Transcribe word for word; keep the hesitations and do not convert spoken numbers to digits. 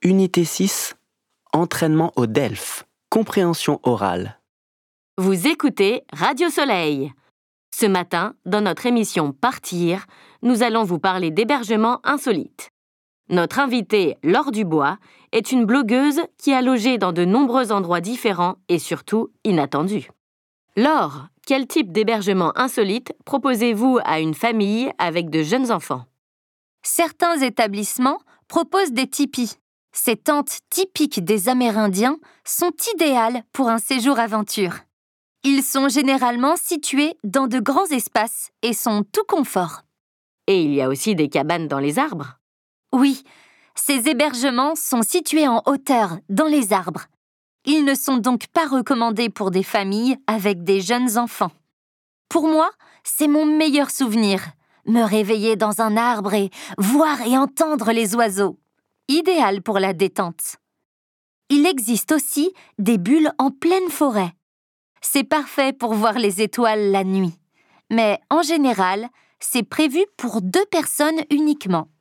Unité six, entraînement au DELF, compréhension orale. Vous écoutez Radio Soleil. Ce matin, dans notre émission Partir, nous allons vous parler d'hébergement insolite. Notre invitée, Laure Dubois, est une blogueuse qui a logé dans de nombreux endroits différents et surtout inattendus. Laure, quel type d'hébergement insolite proposez-vous à une famille avec de jeunes enfants? Certains établissements proposent des tipis. Ces tentes typiques des Amérindiens sont idéales pour un séjour aventure. Ils sont généralement situés dans de grands espaces et sont tout confort. Et il y a aussi des cabanes dans les arbres. Oui, ces hébergements sont situés en hauteur, dans les arbres. Ils ne sont donc pas recommandés pour des familles avec des jeunes enfants. Pour moi, c'est mon meilleur souvenir, me réveiller dans un arbre et voir et entendre les oiseaux. Idéal pour la détente. Il existe aussi des bulles en pleine forêt. C'est parfait pour voir les étoiles la nuit. Mais en général, c'est prévu pour deux personnes uniquement.